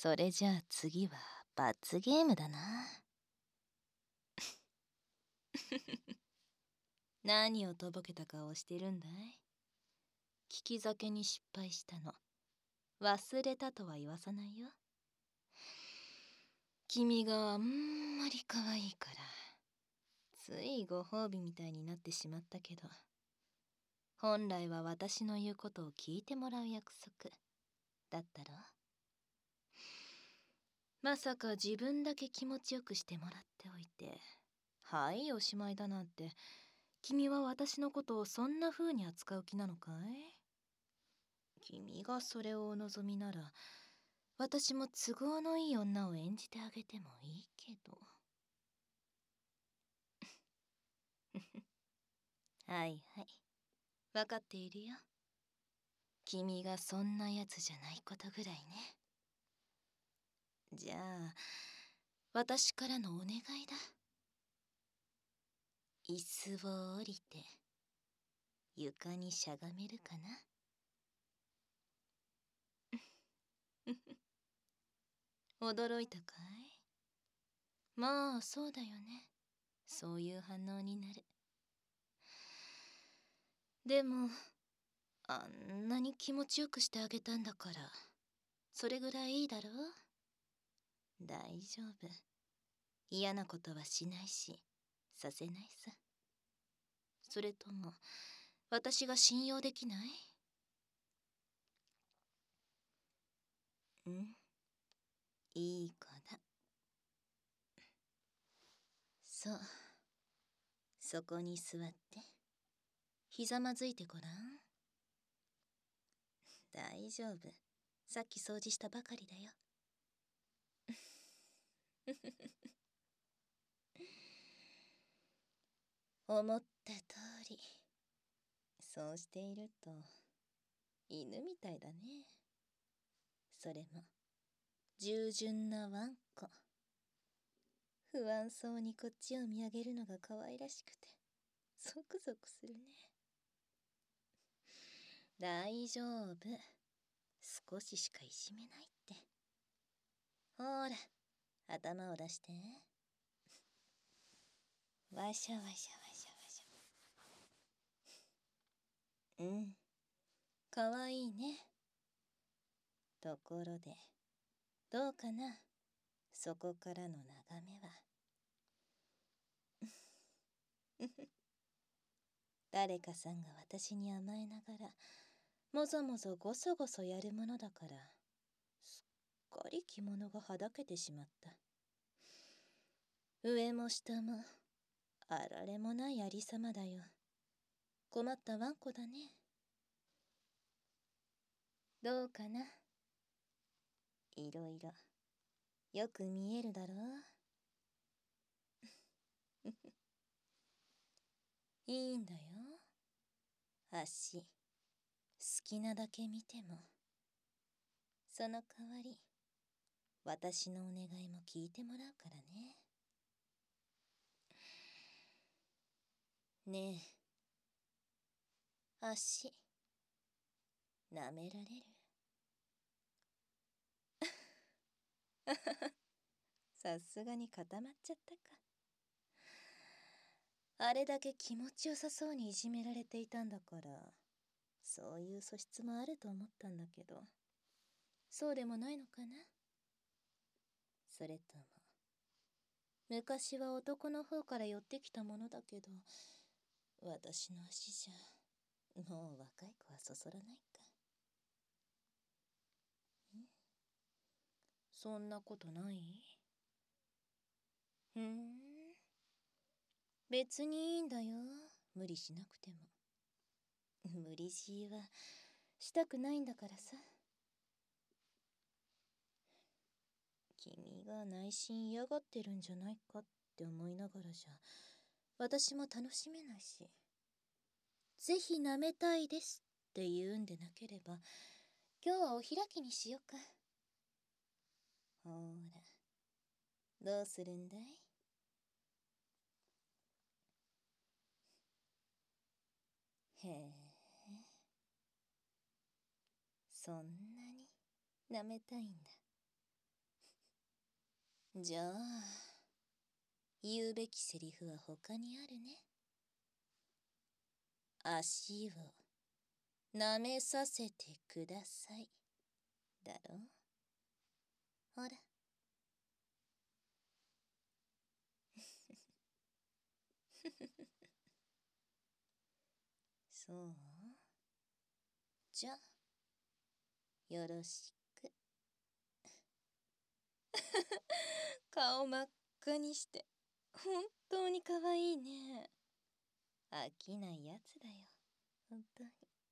それじゃあ次は罰ゲームだな。何をとぼけた顔してるんだい？聞き酒に失敗したの。忘れたとは言わさないよ。君があんまり可愛いから、ついご褒美みたいになってしまったけど、本来は私の言うことを聞いてもらう約束だったろ。まさか自分だけ気持ちよくしてもらっておいて、はいおしまいだなんて、君は私のことをそんな風に扱う気なのかい？君がそれをお望みなら、私も都合のいい女を演じてあげてもいいけど。はいはい、分かっているよ。君がそんなやつじゃないことぐらいね。じゃあ、私からのお願いだ。椅子を降りて、床にしゃがめるかな？驚いたかい？まあ、そうだよね。そういう反応になる。でも、あんなに気持ちよくしてあげたんだから、それぐらいいいだろう？大丈夫。嫌なことはしないし、させないさ。それとも、私が信用できない？うん、いい子だ。そう。そこに座って。ひざまずいてごらん。大丈夫。さっき掃除したばかりだよ。思った通り。そうしていると、犬みたいだね。それも、従順なワンコ。不安そうにこっちを見上げるのが可愛らしくて、ゾクゾクするね。大丈夫。少ししかいじめないって。ほら、頭を出して。わしゃわしゃわしゃわしゃ。うん。かわいいね。ところで、どうかな？そこからの眺めは。誰かさんが私に甘えながら、もぞもぞごそごそやるものだから、すっかり着物がはだけてしまった。上も下も、あられもないありさまだよ。困ったワンコだね。どうかな？いろいろ、よく見えるだろう？いいんだよ。足、好きなだけ見ても。その代わり、私のお願いも聞いてもらうからね。ねえ、足、舐められる？さすがに固まっちゃったか。あれだけ気持ちよさそうにいじめられていたんだから、そういう素質もあると思ったんだけど、そうでもないのかな？それとも、昔は男の方から寄ってきたものだけど、私の足じゃ、もう若い子はそそらないか。そんなことない？ふーん。別にいいんだよ。無理しなくても。無理強いはしたくないんだからさ。君が内心嫌がってるんじゃないかって思いながらじゃ、私も楽しめないし。ぜひ舐めたいですって言うんでなければ、今日はお開きにしようか。ほら、どうするんだい？へえ、そんなに舐めたいんだ。 じゃあ、言うべきセリフは他にあるね。足を舐めさせてください。だろ？ほら。そう？じゃあ、よろしく。顔真っ赤にして、本当に可愛いね。飽きないやつだよ、本当に。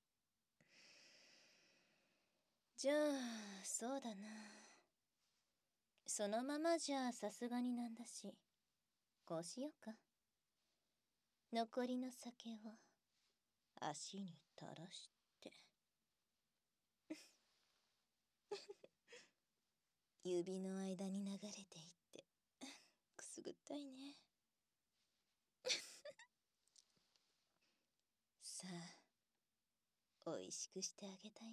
じゃあ、そうだな。そのままじゃさすがになんだし、こうしようか。残りの酒を足に垂らして。指の間に流れていって、くすぐったいね。さあ、おいしくしてあげたよ。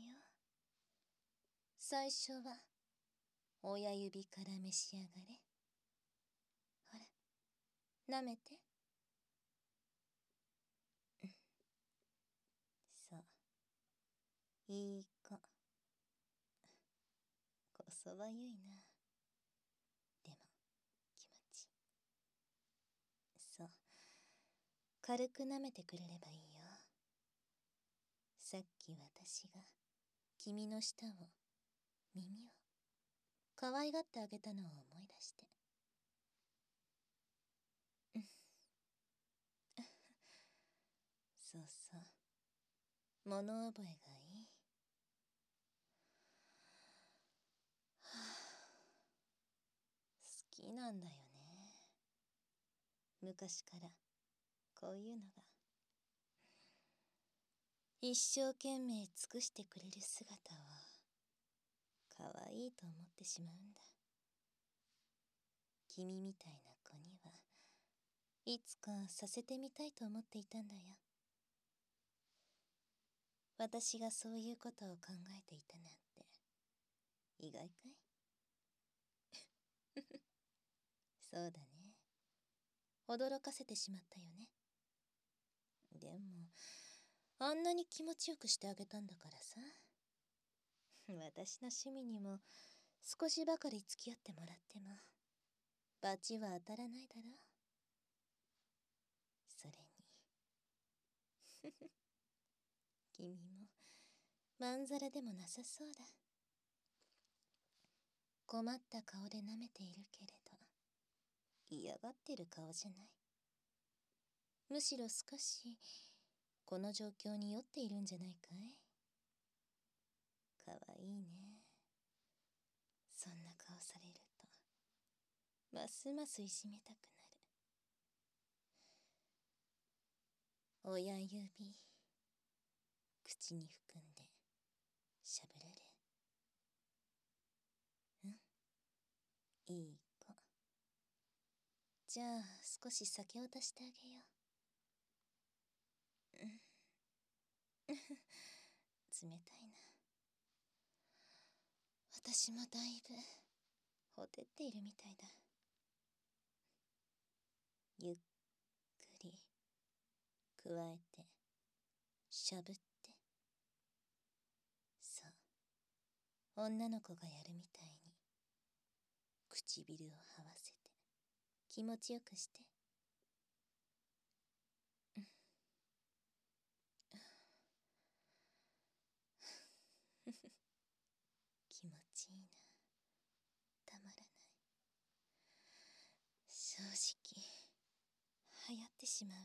最初は、親指から召し上がれ。ほら、舐めて。そう。いい子。こそばゆいな。でも、気持ちいい。そう。軽く舐めてくれればいいよ。さっき私が、君の舌を、耳を、可愛がってあげたのを思い出して。そうそう。物覚えがいい。はあ、好きなんだよね。昔からこういうのが。一生懸命尽くしてくれる姿を可愛いと思ってしまうんだ。君みたいな子にはいつかさせてみたいと思っていたんだよ。私がそういうことを考えていたなんて意外かい？そうだね。驚かせてしまったよね。でも、あんなに気持ちよくしてあげたんだからさ。私の趣味にも少しばかり付き合ってもらっても、罰は当たらないだろう。それに、君も、まんざらでもなさそうだ。困った顔で舐めているけれど、嫌がってる顔じゃない。むしろ少し、この状況に酔っているんじゃないかい？かわいいね。そんな顔されると、ますますいじめたくなる。親指、口に含んで、しゃぶれる。いい子。じゃあ、少し酒を足してあげよう。冷たいな。私もだいぶ、ほてっているみたいだ。ゆっくり、くわえて、しゃぶって。そう。女の子がやるみたいに、唇を這わせて、気持ちよくして。気持ちいいな。たまらない。正直、流行ってしまうよ。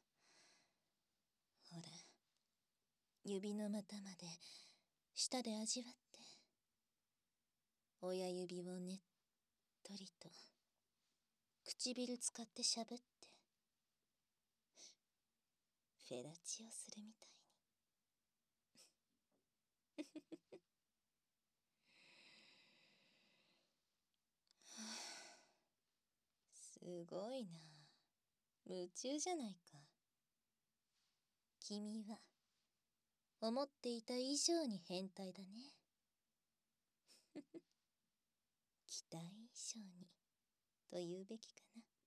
ほら、指の股まで、舌で味わって。親指をねっとりと、唇使ってしゃぶって。フェラチオするみたいに。すごいな。夢中じゃないか。君は、思っていた以上に変態だね。期待以上に。 と言うべきか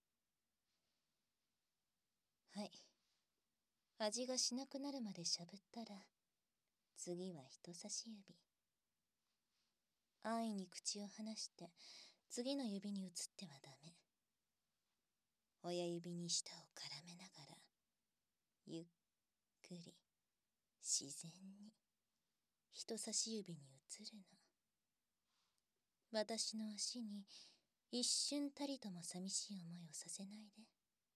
な。はい。味がしなくなるまでしゃぶったら、次は人差し指。安易に口を離して、次の指に移ってはダメ。親指に舌を絡めながら、ゆっくり、自然に、人差し指に移るの。私の足に、一瞬たりとも寂しい思いをさせないで。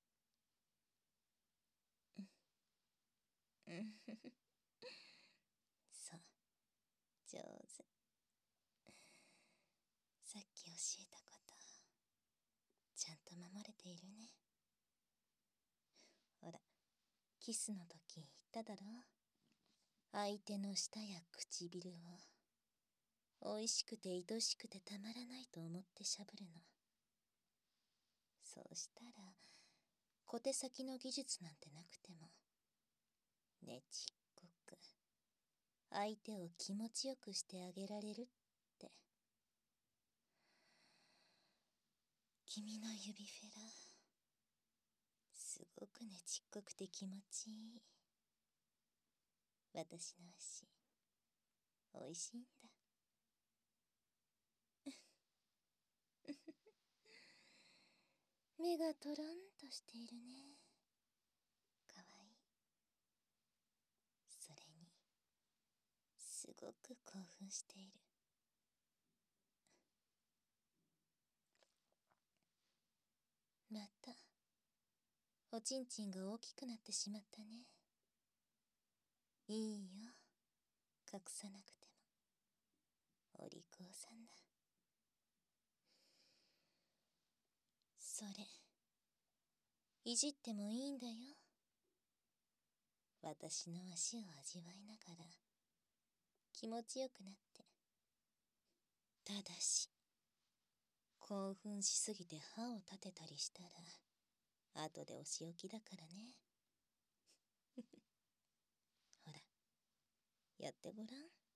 そう、上手。さっき教えたこと、ちゃんと守れているね。ほら、キスの時言っただろ。相手の舌や唇を、美味しくて愛しくてたまらないと思ってしゃぶるの。そうしたら、小手先の技術なんてなくても、ねちっこく、相手を気持ちよくしてあげられるって。君の指フェラ、すごくねちっこくて気持ちいい。私の足、おいしいんだ。目がトロンとしているね。かわいい。それに、すごく興奮している。また、おちんちんが大きくなってしまったね。いいよ、隠さなくても。お利口さんだ。それ、いじってもいいんだよ。私の足を味わいながら、気持ちよくなって。ただし、興奮しすぎて歯を立てたりしたら、後でお仕置きだからね。ほら、やってごらん。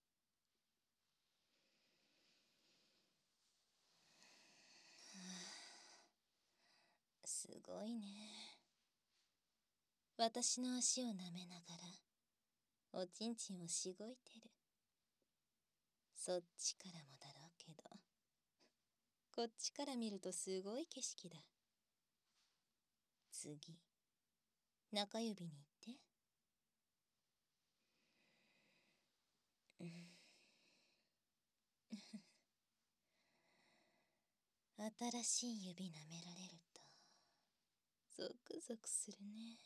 すごいね。私の足を舐めながら、おちんちんをしごいてる。そっちからもだろうけど、こっちから見るとすごい景色だ。次、中指に行って。新しい指舐められると、ゾクゾクするね。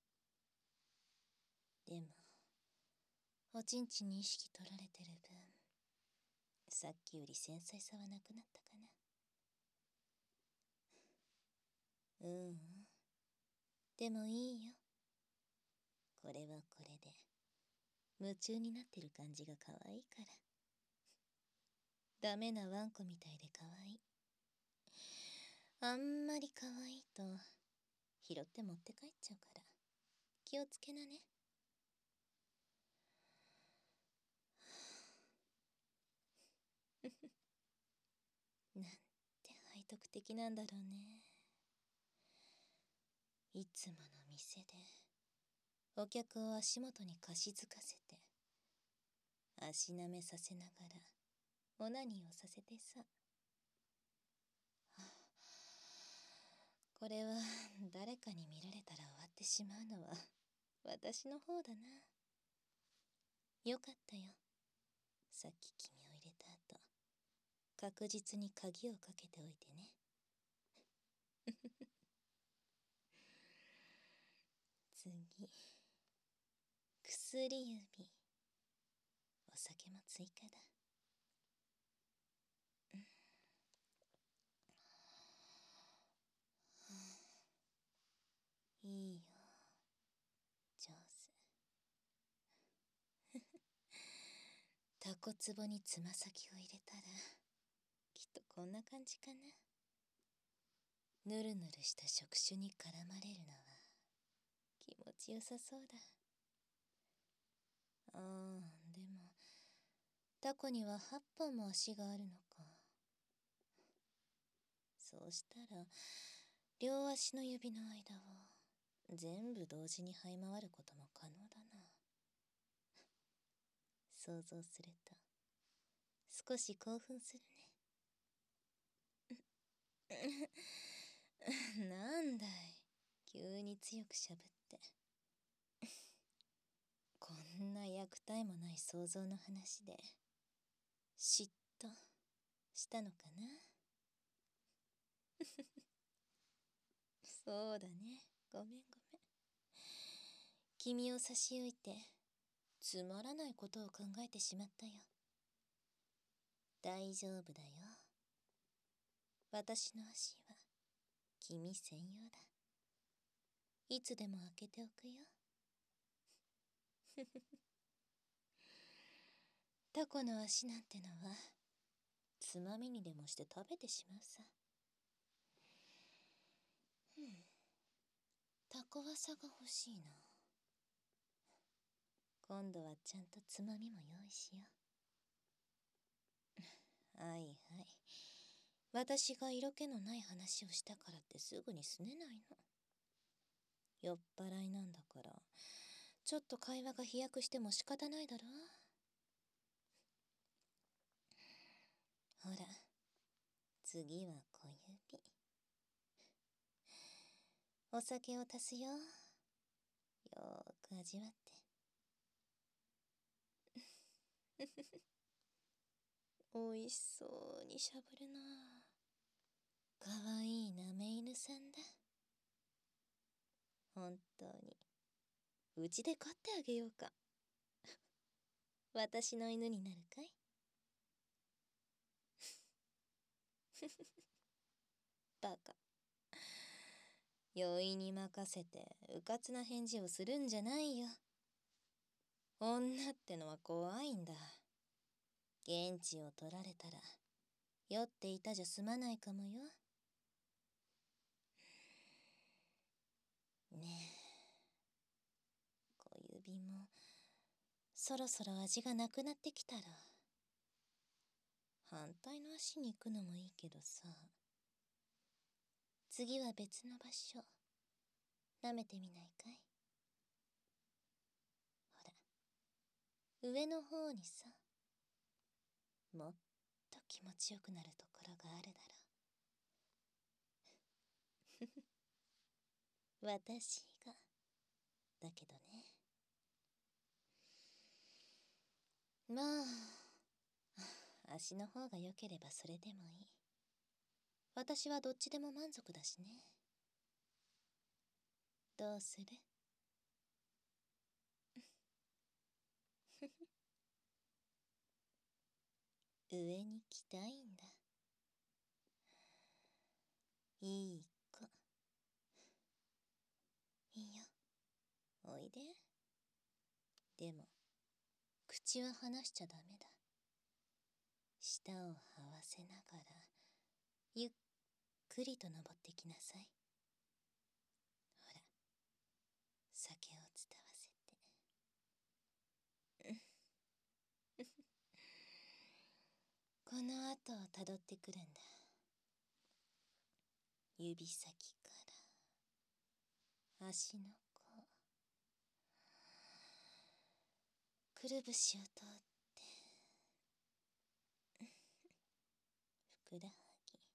でも、おちんちんに意識取られてる分、さっきより繊細さはなくなったかな。うん。でもいいよ。これはこれで、夢中になってる感じが可愛いから。ダメなワンコみたいで可愛い。あんまり可愛いと、拾って持って帰っちゃうから。気をつけなね。なんて背徳的なんだろうね。いつもの店で、お客を足元にかしづかせて、足舐めさせながら、オナニーをさせてさ。これは誰かに見られたら終わってしまうのは私の方だな。よかったよ。さっき君を入れた後、確実に鍵をかけておいてね。次、薬指。お酒も追加だ。いいよ。上手。タコツボにつま先を入れたら、きっとこんな感じかな。ぬるぬるした触手に絡まれるのは気持ちよさそうだ。ああ、でも、タコには8本も足があるのか。 そうしたら、両足の指の間を全部同時に這い回ることも可能だな。想像すると少し興奮するね。なんだい、急に強くしゃぶって。こんな虐待もない想像の話で嫉妬したのかな。そうだね、ごめんごめん。君を差し置いてつまらないことを考えてしまったよ。大丈夫だよ。私の足は君専用だ。いつでも開けておくよ。タコの足なんてのはつまみにでもして食べてしまうさ。タコワサが欲しいな。今度はちゃんとつまみも用意しよう。はいはい。私が色気のない話をしたからってすぐにすねないの。酔っ払いなんだから、ちょっと会話が飛躍しても仕方ないだろ。ほら、次は小指。お酒を足すよ。よーく味わって。おいしそうにしゃぶるな。かわいいなめ犬さんだ。本当にうちで飼ってあげようか。私の犬になるかい？バカ。酔いに任せてうかつな返事をするんじゃないよ。女ってのは怖いんだ。現地を取られたら酔っていたじゃ済まないかもよ。ねえ、小指もそろそろ味がなくなってきたら反対の足に行くのもいいけどさ。次は別の場所舐めてみないかい？ほら、上の方にさ、もっと気持ちよくなるところがあるだろ。私がだけどね。まあ、足の方が良ければそれでもいい。私はどっちでも満足だしね。どうする？上に来たいんだ。いい子。いいよ。おいで。でも、口は離しちゃダメだ。舌を這わせながら、ゆっくりと登ってきなさい。ほら、酒を伝わせて。この後をたどってくるんだ。指先から足の甲、くるぶしを通ってふくらは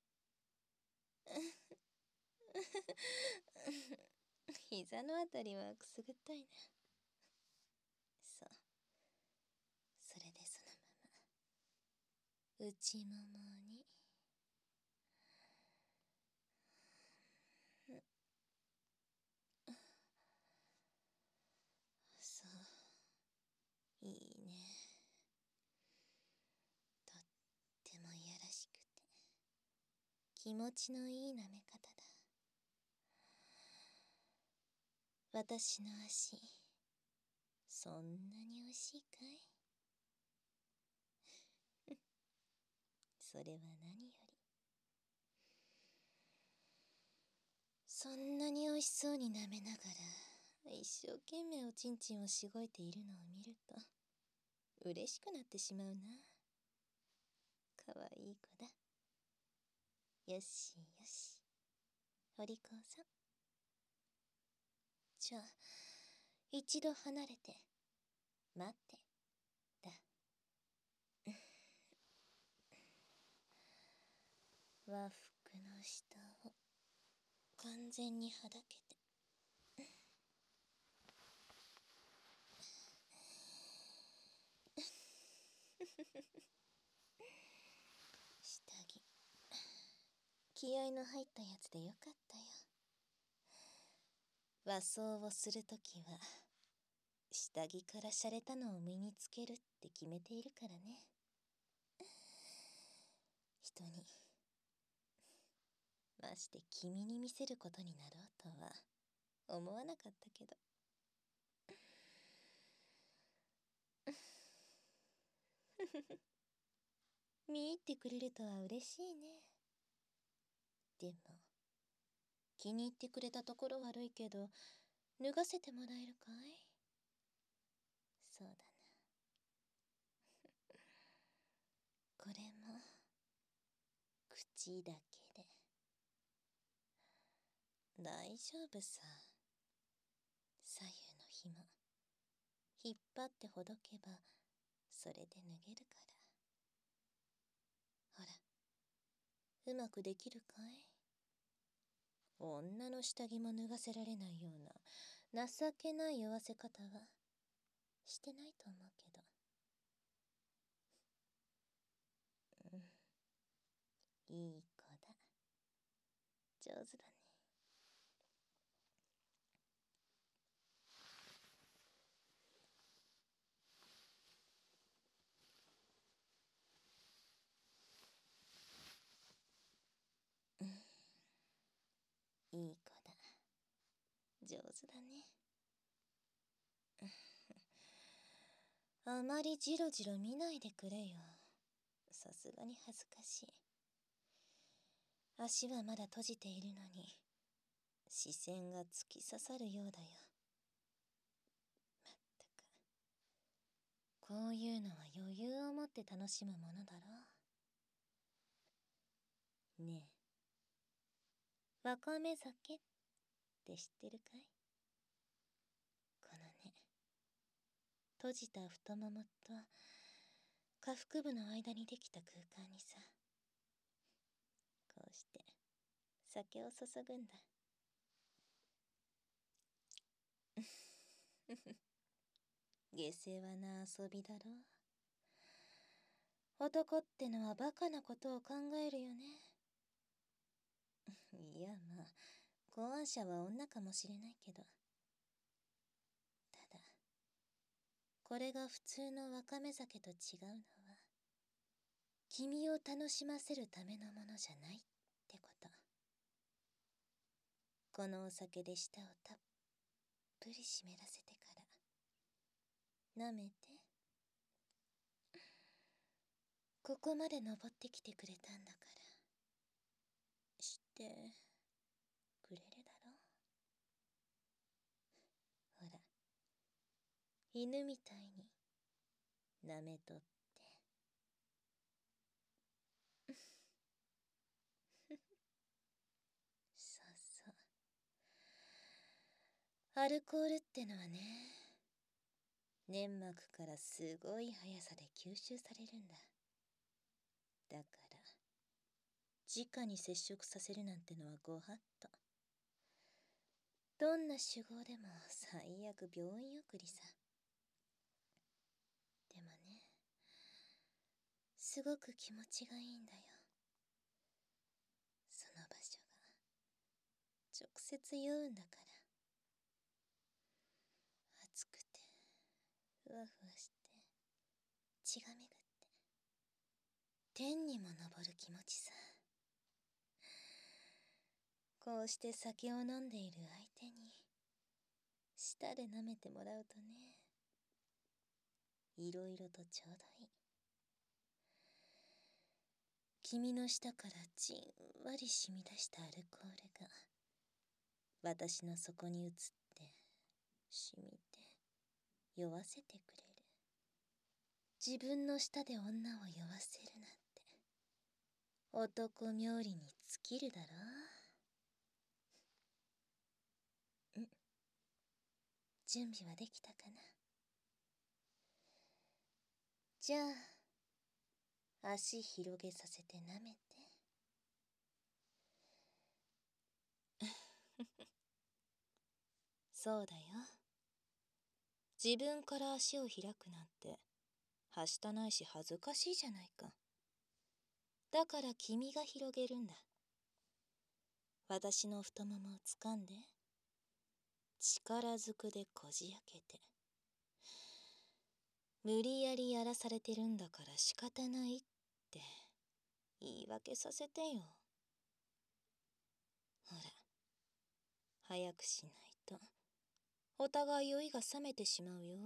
ぎ。膝のあたりはくすぐったいな。そう、それでそのまま内ももに。そう、いいね。とってもいやらしくて気持ちのいい舐め方だ。私の足、そんなに美味しいかい？それは何より。そんなに美味しそうに舐めながら一生懸命おちんちんをしごいているのを見ると嬉しくなってしまうな。かわいい子だ。 よしよし。お利口さん。じゃあ、一度離れて、待って、だ。和服の下を完全にはだけて。下着。気合の入ったやつでよかったよ。和装をするときは、下着から洒落たのを身につけるって決めているからね。人に、まして君に見せることになろうとは思わなかったけど。見入ってくれるとは嬉しいね。でも、気に入ってくれたところ悪いけど、脱がせてもらえるかい？そうだな。これも、口だけで。大丈夫さ。左右の紐、引っ張ってほどけば、それで脱げるから。ほら、うまくできるかい？女の下着も脱がせられないような情けない酔わせ方はしてないと思うけど。いい子だ。上手だね。いい子だ。上手だね。あまりジロジロ見ないでくれよ。さすがに恥ずかしい。足はまだ閉じているのに、視線が突き刺さるようだよ。まったく。こういうのは余裕を持って楽しむものだろう。ねえ、わかめ酒って知ってるかい？このね、閉じた太ももと下腹部の間にできた空間にさ、こうして酒を注ぐんだ。下世話な遊びだろう。男ってのはバカなことを考えるよね。いやまあ、考案者は女かもしれないけど。ただ、これが普通のわかめ酒と違うのは、君を楽しませるためのものじゃないってこと。このお酒で舌をたっぷり湿らせてから、舐めて。ここまで登ってきてくれたんだから、してくれるだろう。ほら、犬みたいに舐めとって。そうそう。アルコールってのはね、粘膜からすごい速さで吸収されるんだ。だから、直に接触させるなんてのはご法度。どんな手法でも最悪病院送りさ。でもね、すごく気持ちがいいんだよ。その場所が直接言うんだから。熱くてふわふわして血が巡って天にも昇る気持ちさ。こうして酒を飲んでいる相手に舌で舐めてもらうとね、いろいろとちょうどいい。君の舌からじんわり染み出したアルコールが私の底に移って染みて酔わせてくれる。自分の舌で女を酔わせるなんて男冥利に尽きるだろ。準備はできたかな。じゃあ、足広げさせて舐めて。そうだよ。自分から足を開くなんて、はしたないし恥ずかしいじゃないか。だから君が広げるんだ。私の太ももを掴んで、力ずくでこじ開けて。無理やりやらされてるんだから仕方ないって言い訳させてよ。ほら、早くしないとお互い酔いが覚めてしまうよ。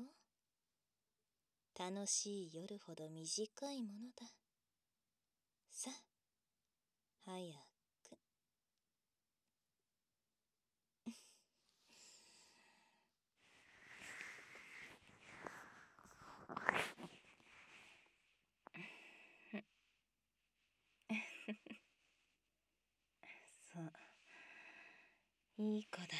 楽しい夜ほど短いものだ。さあ、早く。そう、いい子だ。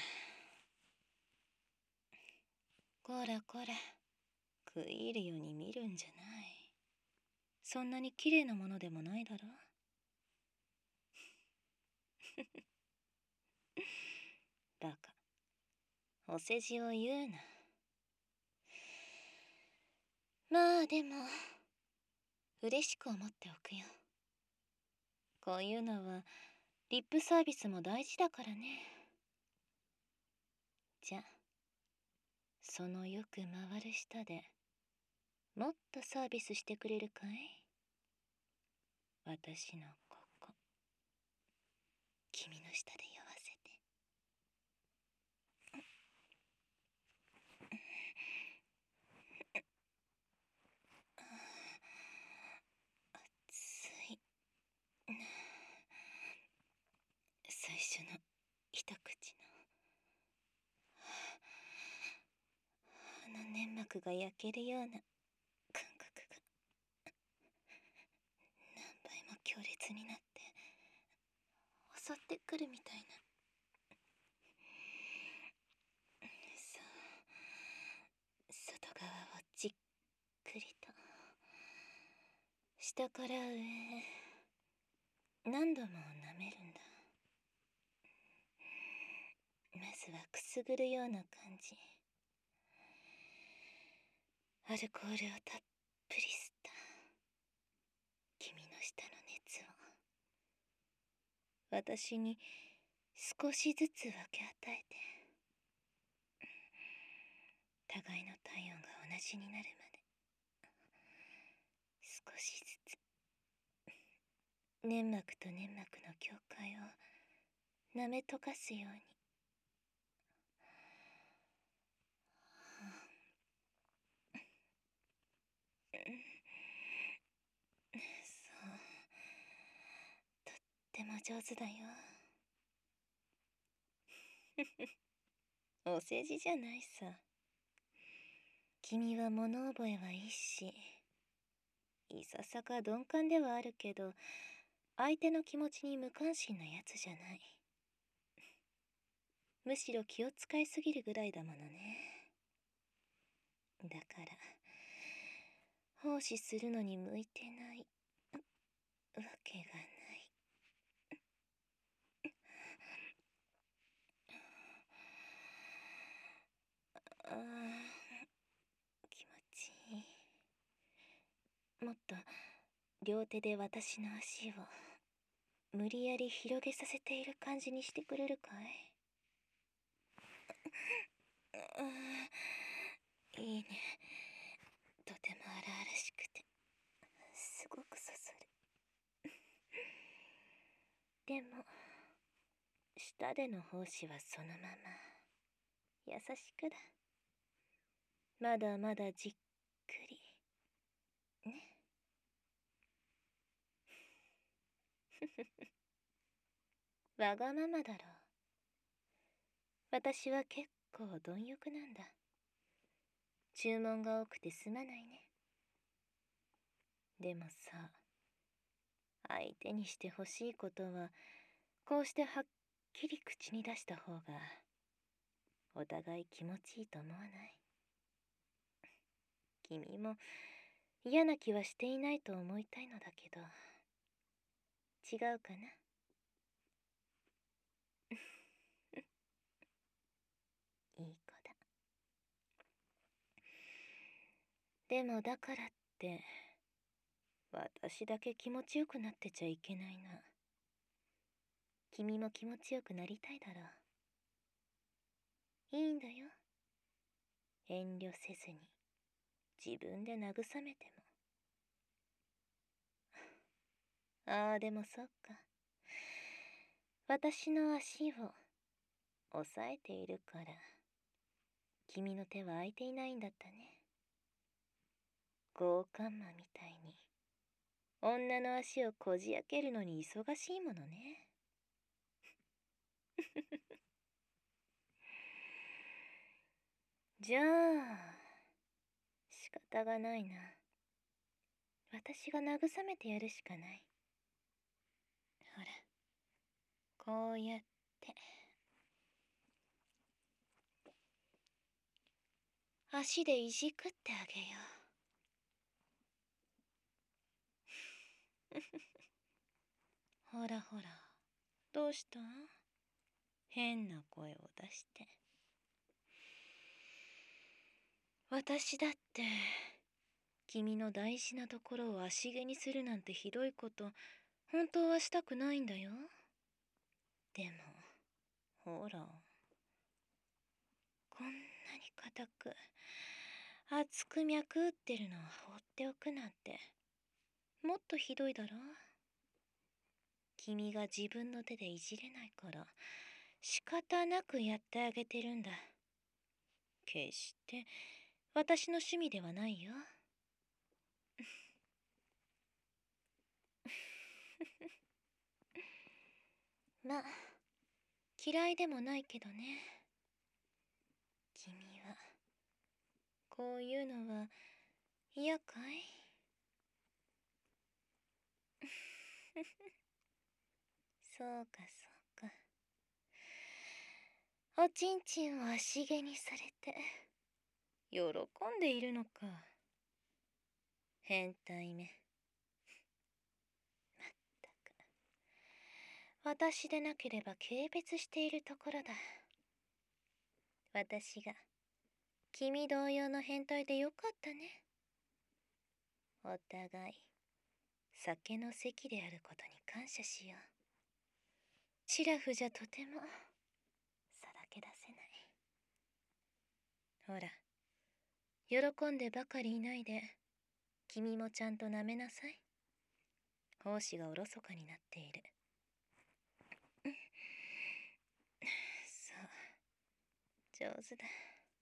こらこら、食い入るように見るんじゃない。そんなに綺麗なものでもないだろ。バカ、お世辞を言うな。まあでも、嬉しく思っておくよ。こういうのはリップサービスも大事だからね。じゃあ、そのよく回る舌でもっとサービスしてくれるかい？私のここ、君の舌で酔わせて。熱い。最初の一口の粘膜が焼けるような感覚が何倍も強烈になって襲ってくるみたいな。そう、外側をじっくりと下から上へ何度も舐めるんだ。まずはくすぐるような感じ。アルコールをたっぷり吸った君の舌の熱を私に少しずつ分け与えて、互いの体温が同じになるまで少しずつ粘膜と粘膜の境界を舐め溶かすように。そう、とっても上手だよ。お世辞じゃないさ。君は物覚えはいいし、いささか鈍感ではあるけど、相手の気持ちに無関心なやつじゃない。むしろ気を使いすぎるぐらいだものね。だから奉仕するのに向いてないわけがない。ああ、気持ちいい。もっと両手で私の足を無理やり広げさせている感じにしてくれるかい？いいね。とても荒々しくてすごく刺さる。でも舌での奉仕はそのまま優しくだ。まだまだじっくりね。わがままだろう。私は結構貪欲なんだ。注文が多くてすまないね。でもさ、 相手にしてほしいことは、こうしてはっきり口に出した方が、お互い気持ちいいと思わない？君も嫌な気はしていないと思いたいのだけど、違うかな？いい子だ。でもだからって、私だけ気持ちよくなってちゃいけないな。君も気持ちよくなりたいだろう。いいんだよ。遠慮せずに、自分で慰めても。ああ、でもそっか。私の足を押さえているから、君の手は空いていないんだったね。強姦魔みたいに、女の足をこじ開けるのに忙しいものね。じゃあ、仕方がないな。私が慰めてやるしかない。ほら、こうやって。足でいじくってあげよう。ほらほら、どうした？変な声を出して。私だって、君の大事なところを足毛にするなんてひどいこと、本当はしたくないんだよ。でも、ほら、こんなに硬く、熱く脈打ってるのを放っておくなんて、もっとひどいだろ？君が自分の手でいじれないから、仕方なくやってあげてるんだ。決して、私の趣味ではないよ。まあ、嫌いでもないけどね。君は、こういうのは嫌かい？そうかそうか。おちんちんを足毛にされて、喜んでいるのか。変態め。まったく。私でなければ軽蔑しているところだ。私が、君同様の変態でよかったね。お互い、酒の席であることに感謝しよう。シラフじゃとても、さらけ出せない。ほら、喜んでばかりいないで、君もちゃんと舐めなさい。胞子がおろそかになっている。そう、上手だ。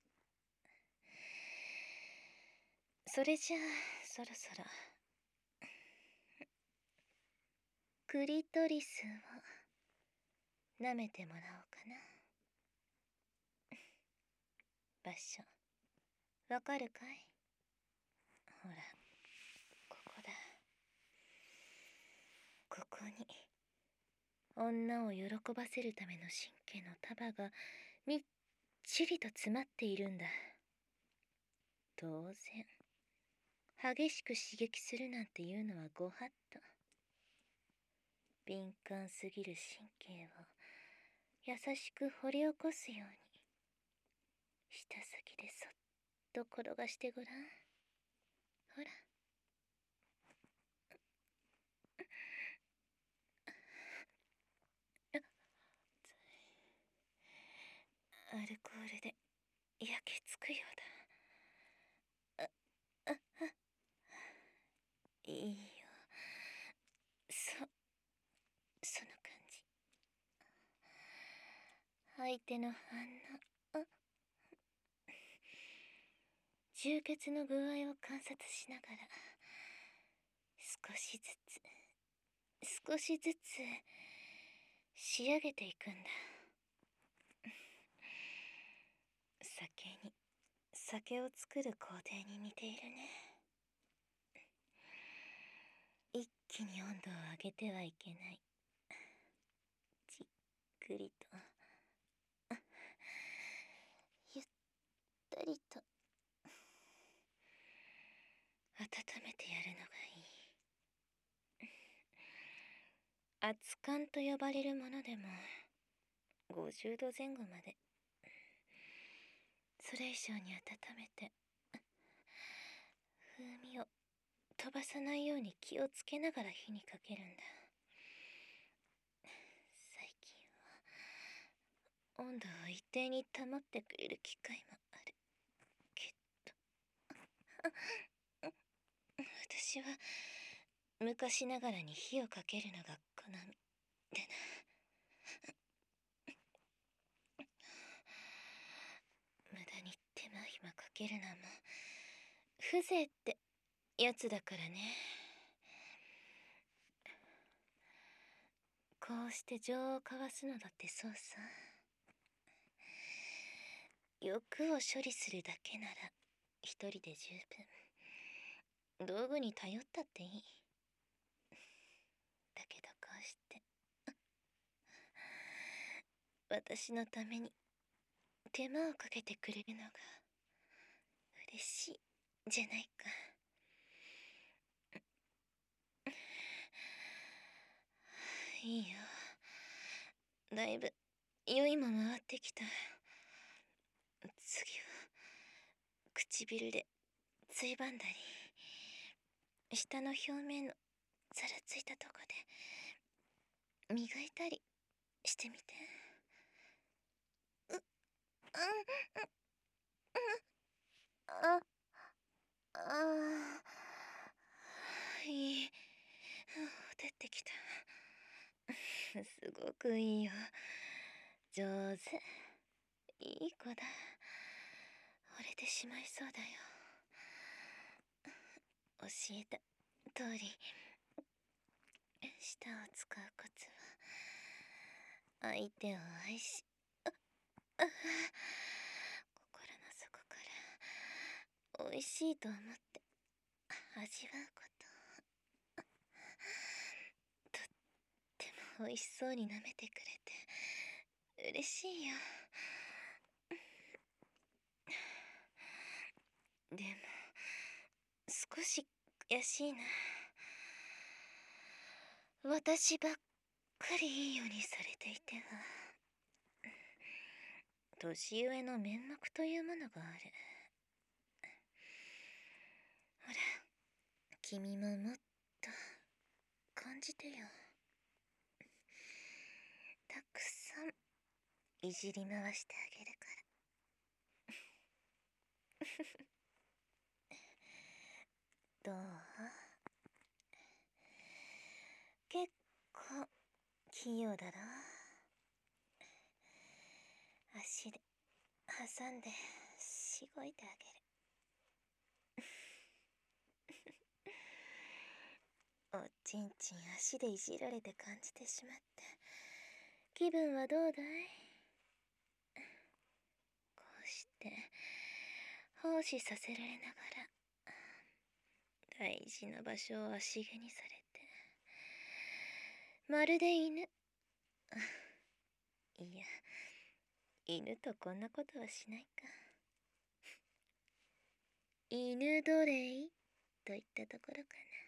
それじゃあ、そろそろ。クリトリスを舐めてもらおうかな。場所、わかるかい？ほら、ここだ。ここに、女を喜ばせるための神経の束がみっちりと詰まっているんだ。当然、激しく刺激するなんていうのはご法度。敏感すぎる神経を優しく掘り起こすように、舌先でそっと転がしてごらん。ほら。アルコールで焼けつくようだ。いいよ。その感じ。相手の反応、充血の具合を観察しながら、少しずつ、少しずつ、仕上げていくんだ。酒を作る工程に似ているね。 一気に温度を上げてはいけない。じっくりとゆったりと温めてやるのがいい。熱燗と呼ばれるものでも50度前後まで、それ以上に温めて風味を飛ばさないように気をつけながら火にかけるんだ。最近は温度を一定に保ってくれる機械もあるけど、私は昔ながらに火をかけるのが好みでな。無駄に手間暇かけるのも風情ってやつだからね。こうして情を交わすのだってそうさ。欲を処理するだけなら一人で十分。道具に頼ったっていい。だけどこうして私のために手間をかけてくれるのが嬉しいじゃないか。いいよ。だいぶ酔いも回ってきた。次は唇でついばんだり、下の表面のざらついたとこで磨いたりしてみて。うん、あ、いい。出てきた。すごくいいよ。上手。いい子だ。惚れてしまいそうだよ。教えた通り、舌を使うコツは、相手を愛し、心の底から美味しいと思って味わうこと。とっても美味しそうに舐めてくれて嬉しいよ。でも少し悔しいな。私ばっかりいいようにされていては、年上の面目というものがある。ほら、君ももっと感じてよ。たくさんいじり回してあげるから。どう？結構器用だろ。足で挟んでしごいてあげる。おちんちん足でいじられて感じてしまって、気分はどうだい？こうして奉仕させられながら大事な場所を足毛にされて、まるで犬。いや、犬とこんなことはしないか。犬奴隷といったところかな。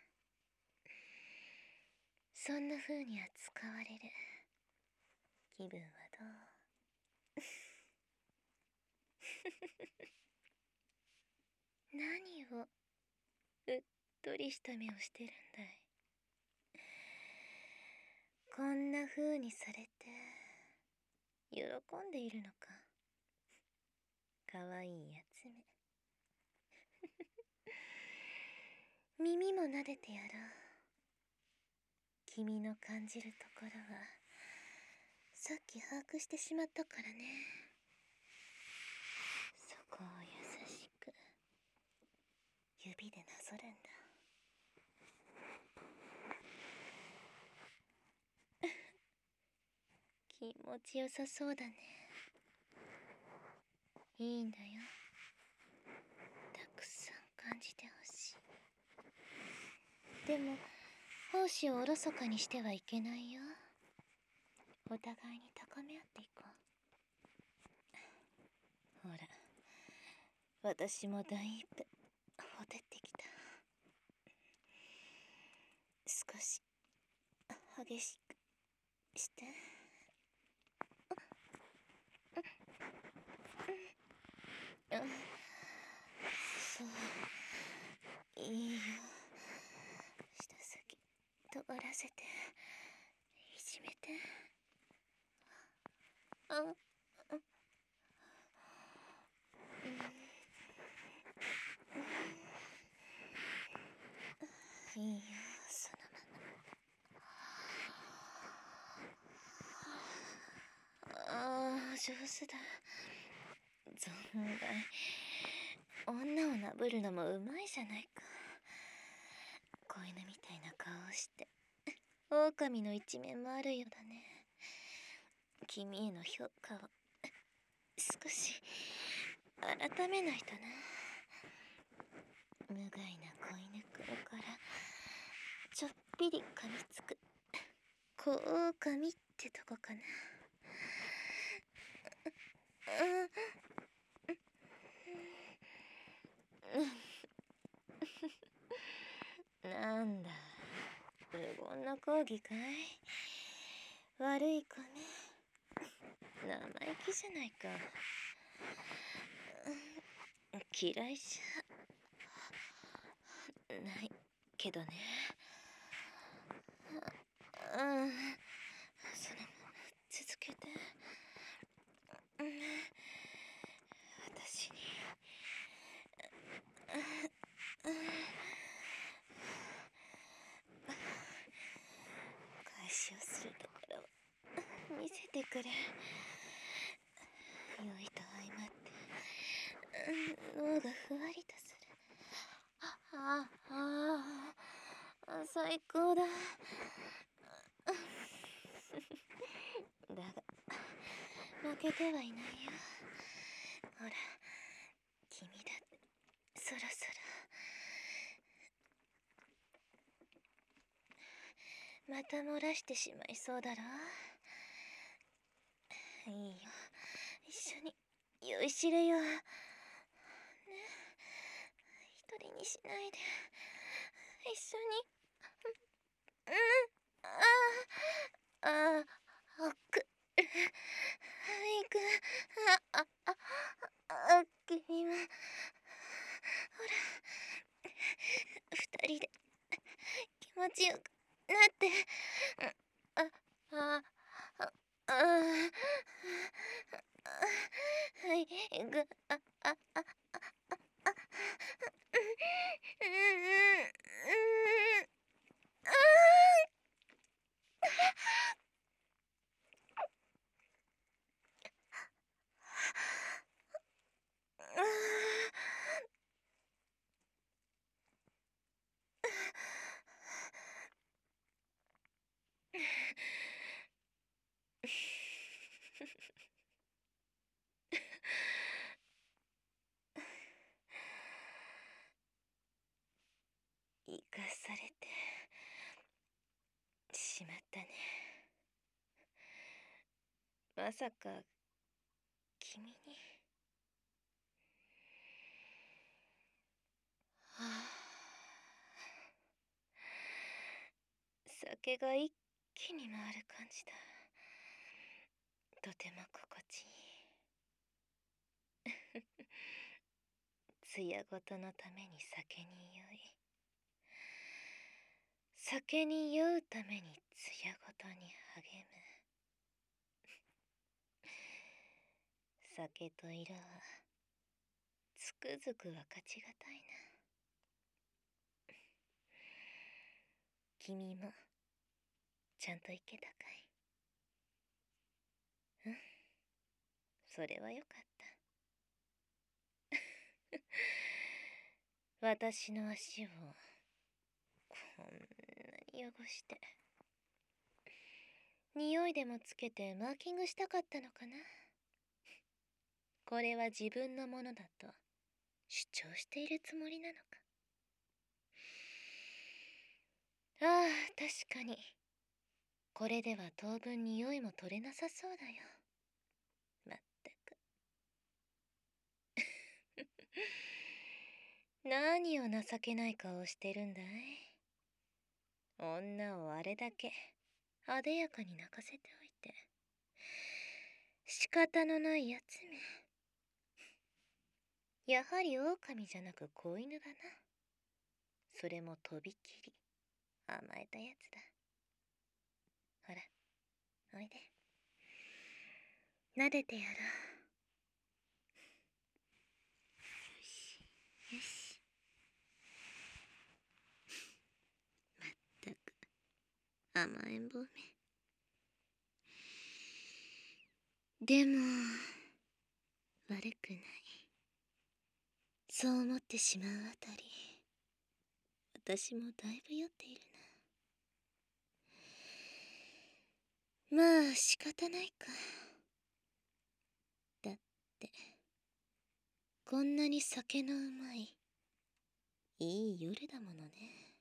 そんな風に扱われる気分はどう？何をうっとりした目をしてるんだい。こんな風にされて喜んでいるのか。かわいいやつめ。耳も撫でてやろう。君の感じるところはさっき把握してしまったからね。そこを優しく指でなぞるんだ。気持ちよさそうだね。いいんだよ。たくさん感じてほしい。でも胞子をおろそかにしてはいけないよ。お互いに高め合っていこう。ほら、私もだいぶほてってきた。少し激しくして。そう、いいよ。下先尖らせていじめて。いいよ、そのまま。上手だ。存外女をなぶるのもうまいじゃないか。子犬みたいな顔をして狼の一面もあるようだね。君への評価を少し改めないとな。無害な子犬くんからちょっぴり噛みつく子狼ってとこかな。なんだ、無言の抗議かい。悪い子ね。生意気じゃないか。嫌いじゃないけどね。そのまま続けて。私に返しをするところを見せてくれ。酔いと相まって脳がふわりとする。最高だ。だが負けてはいないよ。ほら、君だってそろそろまた漏らしてしまいそうだろ。いいよ、一緒に酔いしれようね。一人にしないで、一緒に。くいく。君はほら、二人で気持ちよくなって。はい、生かされてしまったね。まさか君に。酒が一気に回る感じだ。とても心地いい。艶ごとのために酒に酔い、酒に酔うために艶ごとに励む。酒と色はつくづく分かちがたいな。君もちゃんといけたかい。それはよかった。私の足をこんなに汚して、匂いでもつけてマーキングしたかったのかな。これは自分のものだと主張しているつもりなのか。 ああ、確かに。これでは当分匂いも取れなさそうだよ。まったく。何を情けない顔をしてるんだい？女をあれだけあでやかに泣かせておいて。仕方のないやつめ。やはり狼じゃなく子犬だな。それもとびきり甘えたやつだ。ほら、おいで。撫でてやろう。よし、よし。まったく、甘えん坊め。でも、悪くない。そう思ってしまうあたり、私もだいぶ酔っているな。まあ、仕方ないか。だって、こんなに酒のうまい、いい夜だものね。